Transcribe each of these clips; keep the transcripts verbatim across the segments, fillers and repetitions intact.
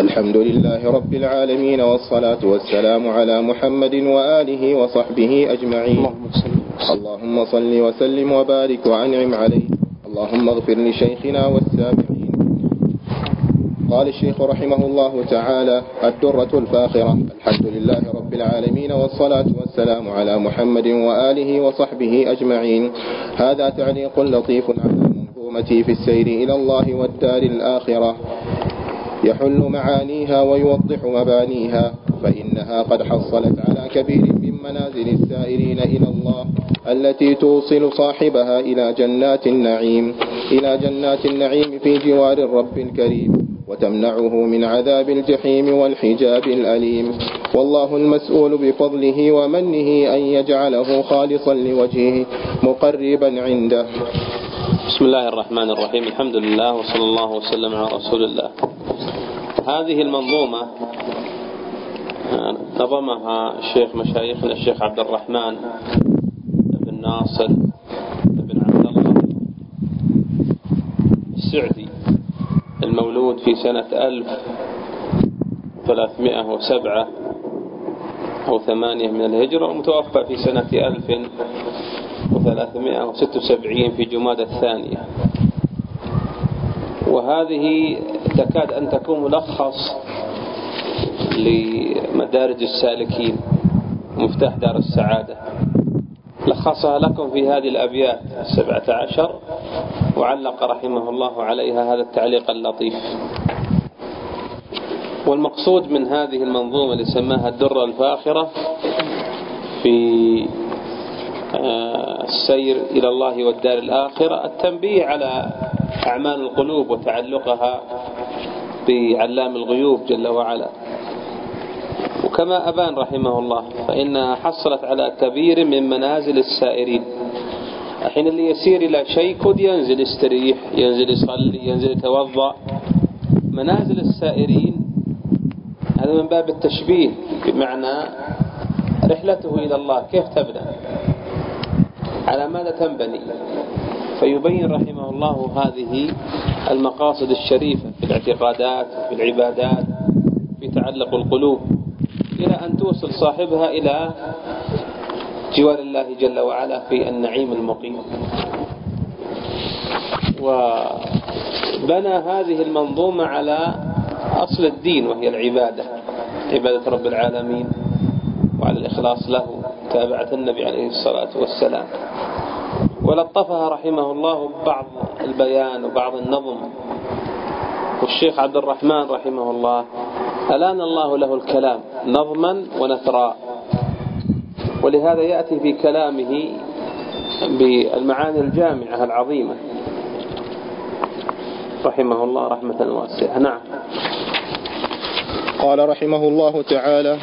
الحمد لله رب العالمين، والصلاة والسلام على محمد وآله وصحبه أجمعين. اللهم صل وسلم وبارك وأنعم عليه. اللهم اغفر لشيخنا والسامعين. قال الشيخ رحمه الله تعالى: الدرة الفاخرة. الحمد لله رب العالمين، والصلاة والسلام على محمد وآله وصحبه أجمعين. هذا تعليق لطيف على المنظومة في السير إلى الله والدار الآخرة، يحل معانيها ويوضح مبانيها، فإنها قد حصلت على كبير من منازل السائرين إلى الله التي توصل صاحبها إلى جنات النعيم إلى جنات النعيم في جوار الرب الكريم، وتمنعه من عذاب الجحيم والحجاب الأليم. والله المسؤول بفضله ومنه أن يجعله خالصا لوجهه مقربا عنده. بسم الله الرحمن الرحيم. الحمد لله وصلى الله وسلم على رسول الله. هذه المنظومة نظمها الشيخ مشايخنا الشيخ عبد الرحمن بن ناصر بن عبد الله السعدي، المولود في سنة ألف وثلاثمائة وسبعة أو ثمانية من الهجرة، ومتوفى في سنة ألف وثلاثمائة وستة وسبعين في جمادى الثانية. وهذه تكاد أن تكون ملخص لمدارج السالكين، مفتاح دار السعادة. لخصها لكم في هذه الأبيات السبعة عشر، وعلق رحمه الله عليها هذا التعليق اللطيف. والمقصود من هذه المنظومة اللي سماها الدرة الفاخرة في السير إلى الله والدار الآخرة التنبيه على أعمال القلوب وتعلقها بعلام الغيوب جل وعلا. وكما أبان رحمه الله فإنها حصلت على كبير من منازل السائرين. الحين اللي يسير إلى شيء قد ينزل يستريح، ينزل يصلي، ينزل يتوضأ. منازل السائرين هذا من باب التشبيه، بمعنى رحلته إلى الله كيف تبدأ، على ماذا تنبني. فيبين رحمه الله هذه المقاصد الشريفة في الاعتقادات وفي العبادات في تعلق القلوب، إلى أن توصل صاحبها إلى جوار الله جل وعلا في النعيم المقيم. وبنى هذه المنظومة على أصل الدين، وهي العبادة، عبادة رب العالمين، وعلى الإخلاص له، تابعة النبي عليه الصلاة والسلام. ولطفها رحمه الله بعض البيان وبعض النظم. والشيخ عبد الرحمن رحمه الله ألان الله له الكلام نظما ونثرا، ولهذا يأتي في كلامه بالمعاني الجامعة العظيمة رحمه الله رحمة واسعة. نعم. قال رحمه الله تعالى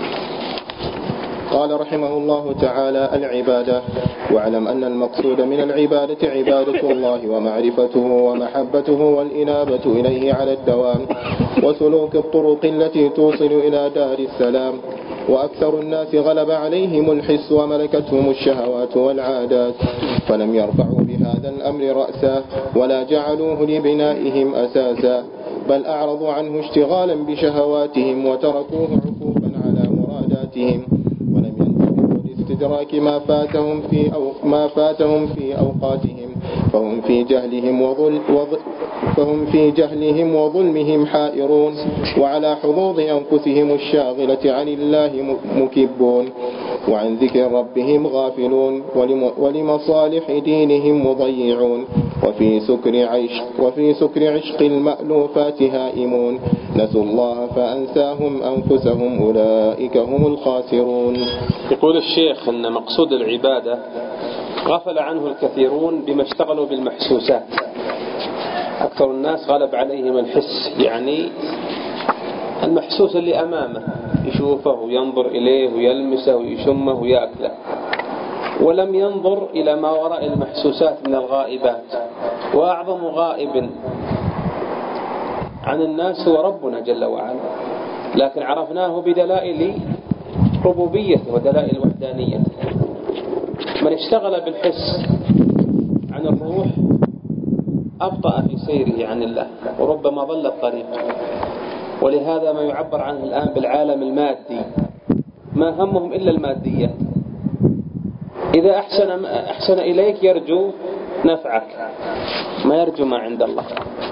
قال رحمه الله تعالى: العبادة. واعلم أن المقصود من العبادة عبادة الله ومعرفته ومحبته والإنابة إليه على الدوام، وسلوك الطرق التي توصل إلى دار السلام. وأكثر الناس غلب عليهم الحس وملكتهم الشهوات والعادات، فلم يرفعوا بهذا الأمر رأسا ولا جعلوه لبنائهم أساسا، بل أعرضوا عنه اشتغالا بشهواتهم وتركوه عكوفا على مراداتهم، ولم ينتبهوا لاستدراك ما فاتهم في أو ما فاتهم في أوقاتهم، فهم في جهلهم وظل وظل فهم في جهلهم وظلمهم حائرون، وعلى حظوظ أنفسهم الشاغلة عن الله مكبون، وعن ذكر ربهم غافلون، ولمصالح دينهم مضيعون، وفي سكر عيش وفي سكر عشق المألوفات هائمون، نسوا الله فأنساهم أنفسهم، أولئك هم الخاسرون. يقول الشيخ أن مقصود العبادة غفل عنه الكثيرون بما اشتغلوا بالمحسوسات. أكثر الناس غلب عليهم الحس، يعني المحسوس اللي أمامه، يشوفه وينظر إليه ويلمسه ويشمه ويأكله، ولم ينظر إلى ما وراء المحسوسات من الغائبات. وأعظم غائب عن الناس هو ربنا جل وعلا، لكن عرفناه بدلائل ربوبيته ودلائل وحدانيته. من اشتغل بالحس عن الروح أبطأ في سيره عن الله، وربما ضل الطريق. ولهذا ما يعبر عنه الآن بالعالم المادي، ما همهم إلا الماديات. إذا أحسن, أحسن إليك يرجو نفعك، ما يرجو ما عند الله.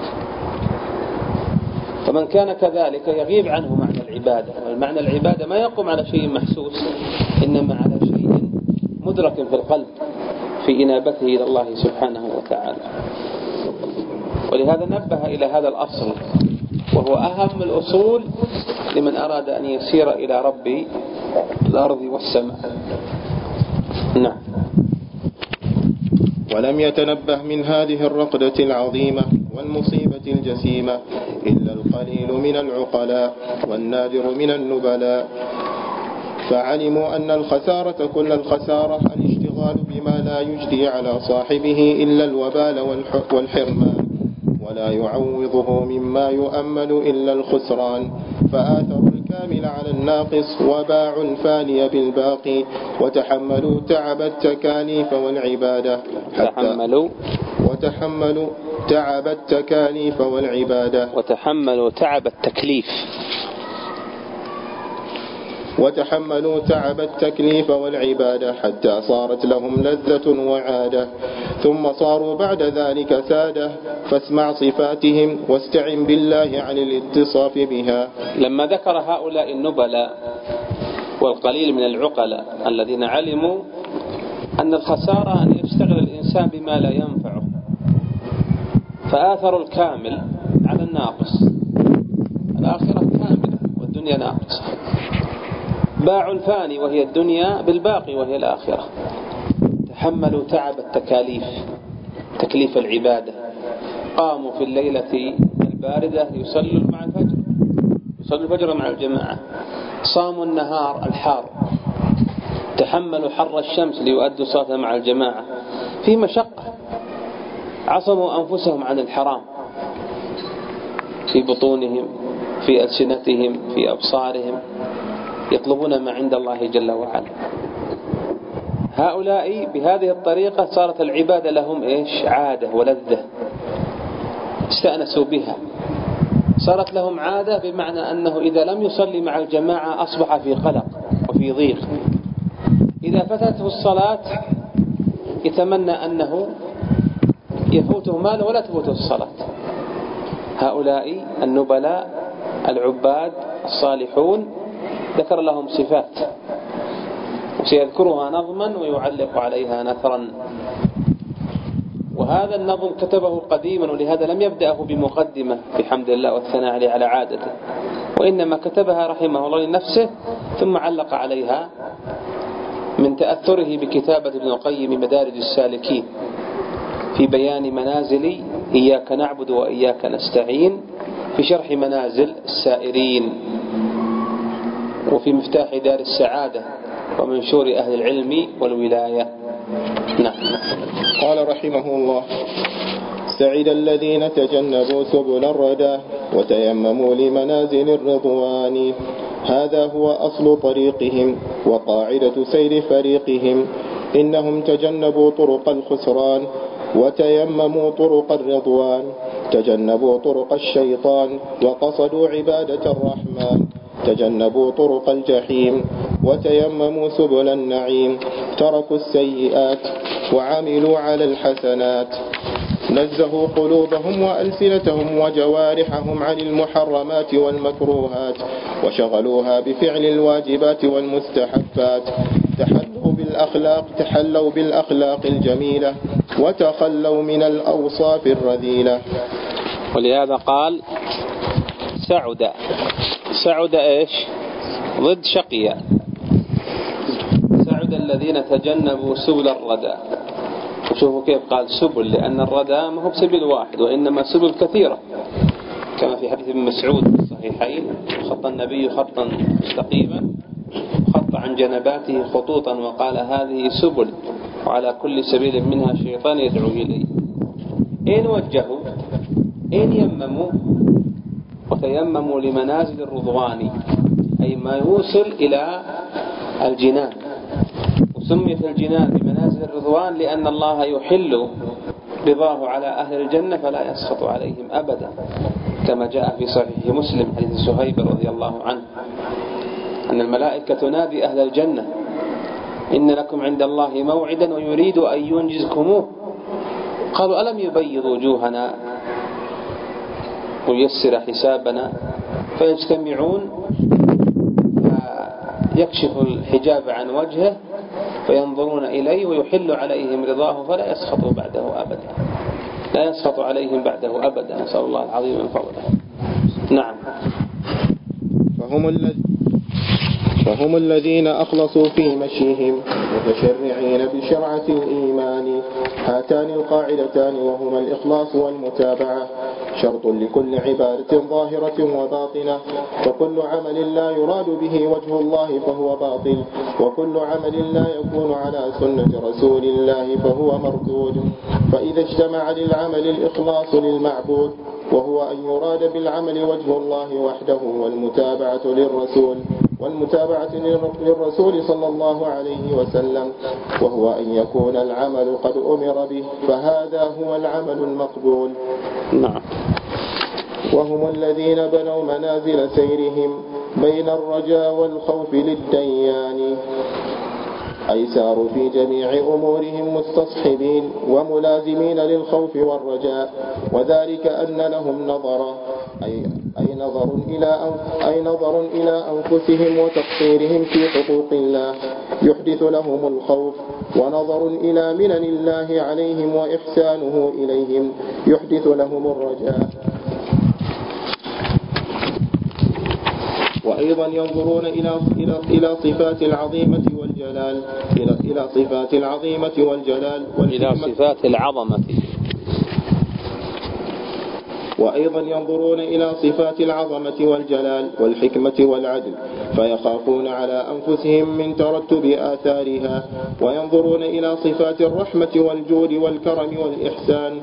فمن كان كذلك يغيب عنه معنى العبادة. والمعنى العبادة ما يقوم على شيء محسوس، إنما على شيء مدرك في القلب في إنابته إلى الله سبحانه وتعالى. ولهذا نبه إلى هذا الأصل، وهو أهم الأصول لمن أراد أن يسير إلى رب الأرض والسماء. نعم. ولم يتنبه من هذه الرقدة العظيمة والمصيبة الجسيمة إلا القليل من العقلاء والنادر من النبلاء، فعلموا أن الخسارة كل الخسارة الاشتغال بما لا يجدي على صاحبه إلا الوبال والحرمان، ولا يعوضه مما يؤمل إلا الخسران، فآثروا الكامل على الناقص وباعوا الفاني بالباقي، وتحملوا تعب التكاليف والعبادة تحملوا وتحملوا تعب التكاليف والعبادة وتحملوا تعب التكليف وتحملوا تعب التكليف والعبادة حتى صارت لهم لذة وعادة، ثم صاروا بعد ذلك سادة، فاسمع صفاتهم واستعن بالله عن الاتصاف بها. لما ذكر هؤلاء النبلاء والقليل من العقلاء الذين علموا أن الخسارة أن يشتغل الإنسان بما لا ينفعه، فآثروا الكامل على الناقص. الآخرة كاملة والدنيا ناقصة. باعوا الفاني وهي الدنيا بالباقي وهي الآخرة. تحملوا تعب التكاليف، تكليف العبادة. قاموا في الليلة الباردة يصلوا مع الفجر، يصلوا الفجر مع الجماعة. صاموا النهار الحار، تحملوا حر الشمس ليؤدوا صلاة مع الجماعة في مشقة. عصموا أنفسهم عن الحرام في بطونهم، في ألسنتهم، في أبصارهم، يطلبون ما عند الله جل وعلا. هؤلاء بهذه الطريقة صارت العبادة لهم إيش؟ عادة ولذة، استأنسوا بها. صارت لهم عادة بمعنى أنه إذا لم يصلي مع الجماعة أصبح في قلق وفي ضيق. إذا فتته الصلاة يتمنى أنه يفوته ماله ولا تفوته الصلاة. هؤلاء النبلاء العباد الصالحون ذكر لهم صفات، وسيذكرها نظما ويعلق عليها نثرا. وهذا النظم كتبه قديما، ولهذا لم يبدأه بمقدمة بحمد الله والثناء عليه على عادته، وإنما كتبها رحمه الله لنفسه ثم علق عليها من تأثره بكتابة ابن القيم مدارج السالكين في بيان منازل إياك نعبد وإياك نستعين، في شرح منازل السائرين، وفي مفتاح دار السعادة ومنشور أهل العلم والولاية. نعم. قال رحمه الله: سعد الذين تجنبوا سبل الردى وتيمموا لمنازل الرضوان، هذا هو أصل طريقهم وقاعدة سير فريقهم، إنهم تجنبوا طرق الخسران وتيمموا طرق الرضوان، تجنبوا طرق الشيطان وقصدوا عبادة الرحمن، تجنبوا طرق الجحيم وتيمموا سبل النعيم، تركوا السيئات وعملوا على الحسنات، نزهوا قلوبهم وألسنتهم وجوارحهم عن المحرمات والمكروهات، وشغلوها بفعل الواجبات والمستحبات، تحلوا بالأخلاق تحلوا بالأخلاق الجميلة وتخلوا من الأوصاف الرذيلة. ولهذا قال سعد. سعد إيش؟ ضد شقيا. سعد الذين تجنبوا سبل الردى. وشوفوا كيف قال سبل، لأن الردى ما هو بسبيل واحد وإنما سبل كثيرة، كما في حديث ابن مسعود في الصحيحين: خط النبي خطا مستقيما خط عن جنباته خطوطا وقال هذه سبل وعلى كل سبيل منها شيطان يدعو إليه. إن وجهوا إن يمموا وتيمموا لمنازل الرضوان، أي ما يوصل إلى الجنان. وسميت الجنان بمنازل الرضوان لأن الله يحل رضاه على أهل الجنة فلا يسخط عليهم أبدا. كما جاء في صحيح مسلم حديث صهيب رضي الله عنه أن الملائكة تنادي أهل الجنة: إن لكم عند الله موعدا ويريد أن ينجزكموه. قالوا: ألم يبيض وجوهنا وييسر حسابنا؟ فيجتمعون يكشف الحجاب عن وجهه فينظرون إليه ويحل عليهم رضاه فلا يسخط بعده أبدا، لا يسخط عليهم بعده أبدا، نسأل الله العظيم من فضله. نعم. فهم الذين فهم الذين أخلصوا في مشيهم متشرعين بشرعة الإيمان. هاتان القاعدتان وهما الإخلاص والمتابعة شرط لكل عبادة ظاهرة وباطنة، فكل عمل لا يراد به وجه الله فهو باطل، وكل عمل لا يكون على سنة رسول الله فهو مردود. فإذا اجتمع للعمل الإخلاص للمعبود وهو أن يراد بالعمل وجه الله وحده، والمتابعة للرسول والمتابعة للرسول صلى الله عليه وسلم، وهو أن يكون العمل قد أمر به، فهذا هو العمل المقبول. نعم. وهم الذين بنوا منازل سيرهم بين الرجاء والخوف للديان، أي ساروا في جميع أمورهم مستصحبين وملازمين للخوف والرجاء، وذلك أن لهم نظرا أي, أي, نظر إلى أي نظر إلى أنفسهم وتقصيرهم في حقوق الله يحدث لهم الخوف، ونظر إلى منن الله عليهم وإحسانه إليهم يحدث لهم الرجاء. وأيضا ينظرون إلى إلى إلى صفات العظيمة والجلال إلى إلى صفات العظيمة والجلال إلى صفات العظمة وأيضا ينظرون إلى صفات العظمة والجلال والحكمة والعدل فيخافون على أنفسهم من ترتب آثارها، وينظرون إلى صفات الرحمة والجود والكرم والإحسان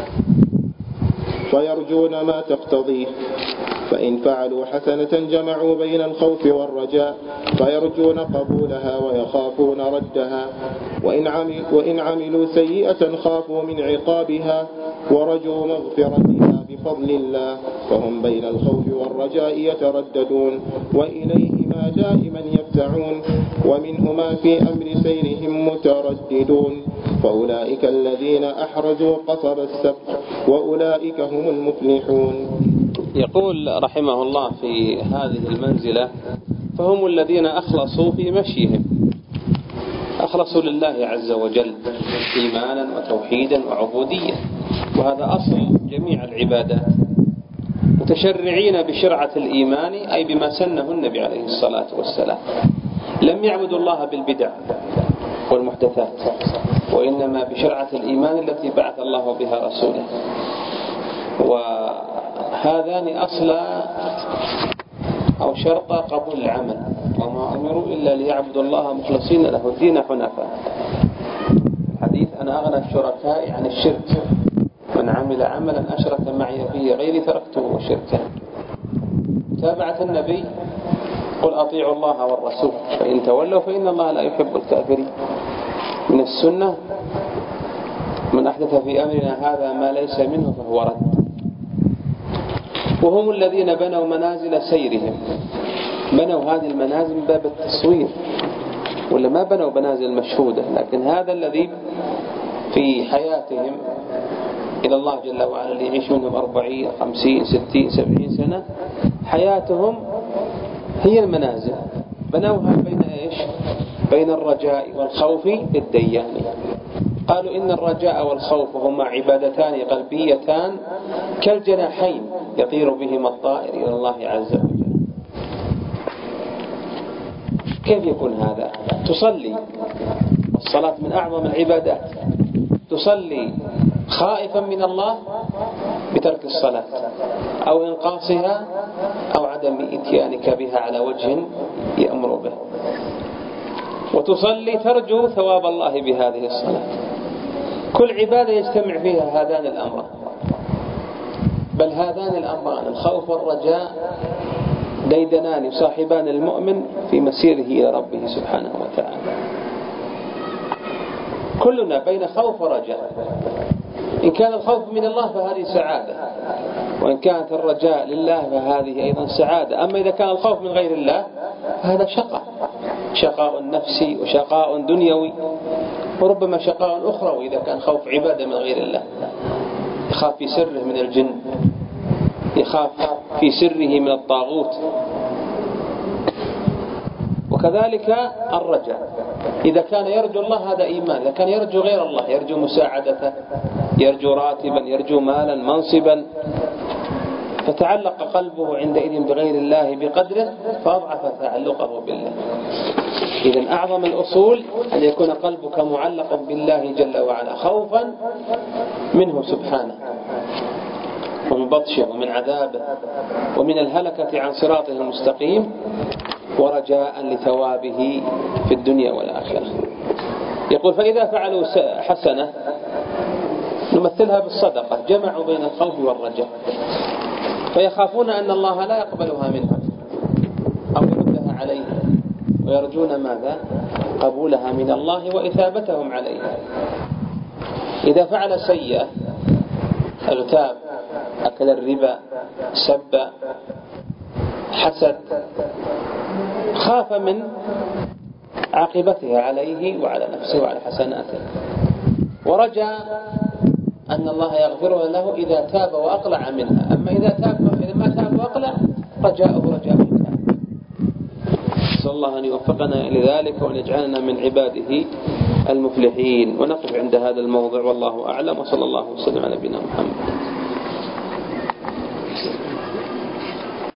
فيرجون ما تقتضيه، فإن فعلوا حسنة جمعوا بين الخوف والرجاء فيرجون قبولها ويخافون ردها، وإن عملوا, وإن عملوا سيئة خافوا من عقابها ورجوا مغفرتها بفضل الله، فهم بين الخوف والرجاء يترددون وإليهما دائما يفزعون، ومنهما في أمر سيرهم مترددون، فأولئك الذين أحرزوا قصب السبق وأولئك هم المفلحون. يقول رحمه الله في هذه المنزلة: فهم الذين أخلصوا في مشيهم، أخلصوا لله عز وجل إيمانا وتوحيدا وعبودية، وهذا أصل جميع العبادات، متشرعين بشرعة الإيمان أي بما سنه النبي عليه الصلاة والسلام، لم يعبدوا الله بالبدع والمحدثات، وإنما بشرعة الإيمان التي بعث الله بها رسوله. وهذان أصلا أو شرط قبول العمل، وما أمروا إلا ليعبدوا الله مخلصين له الدين حنفاء. الحديث: أنا أغنى الشركاء عن الشرك، من عمل عملا أشرك معي فيه غيري تركته وشركه. تابعة النبي: قل أطيعوا الله والرسول فإن تولوا فإن الله لا يحب الكافرين. من السنة: من أحدث في أمرنا هذا ما ليس منه فهو رد. وهم الذين بنوا منازل سيرهم، بنوا هذه المنازل من باب التصوير، ولا ما بنوا منازل مشهودة، لكن هذا الذي في حياتهم إلى الله جل وعلا اللي يعيش منهم أربعين خمسين ستين سبعين سنة، حياتهم هي المنازل، بنوها بين إيش؟ بين الرجاء والخوف للديان. قالوا إن الرجاء والخوف هما عبادتان قلبيتان كالجناحين يطير بهما الطائر إلى الله عز وجل. كيف يكون هذا؟ تصلي، الصلاة من أعظم العبادات، تصلي خائفا من الله بترك الصلاة أو إنقاصها أو عدم إتيانك بها على وجه يأمر به، وتصلي ترجو ثواب الله بهذه الصلاة. كل عبادة يجتمع فيها هذان الأمران، بل هذان الأمران الخوف والرجاء ديدنان يصاحبان المؤمن في مسيره إلى ربه سبحانه وتعالى. كلنا بين خوف ورجاء، إن كان الخوف من الله فهذه سعادة، وإن كانت الرجاء لله فهذه أيضا سعادة. أما إذا كان الخوف من غير الله فهذا شقاء، شقاء نفسي وشقاء دنيوي، وربما شقاء أخروي إذا كان خوف عبادة من غير الله، يخاف في سره من الجن، يخاف في سره من الطاغوت. وكذلك الرجاء إذا كان يرجو الله هذا إيمان، إذا كان يرجو غير الله، يرجو مساعدته، يرجو راتبا، يرجو مالا، منصبا، فتعلق قلبه عندئذ بغير الله بقدره فأضعف تعلقه بالله. إذن أعظم الأصول أن يكون قلبك معلقا بالله جل وعلا، خوفا منه سبحانه ومن بطشه ومن عذابه ومن الهلكة عن صراطه المستقيم، ورجاء لثوابه في الدنيا والآخرة. يقول فإذا فعلوا حسنة نمثلها بالصدقة، جمعوا بين الخوف والرجاء، فيخافون أن الله لا يقبلها منهم أو يردها عليهم، ويرجون ماذا؟ قبولها من الله وإثابتهم عليها. إذا فعل سيئة، اغتاب، أكل الربا، سب، حسد، خاف من عاقبتها عليه وعلى نفسه وعلى حسناته، ورجى أن الله يغفرها له إذا تاب وأقلع منها. أما إذا تاب إذا ما تاب وأقلع رجاؤه رجاء الكافر. نسأل الله أن يوفقنا لذلك وأن يجعلنا من عباده المفلحين. ونقف عند هذا الموضع والله أعلم، وصلى الله وسلم على نبينا محمد.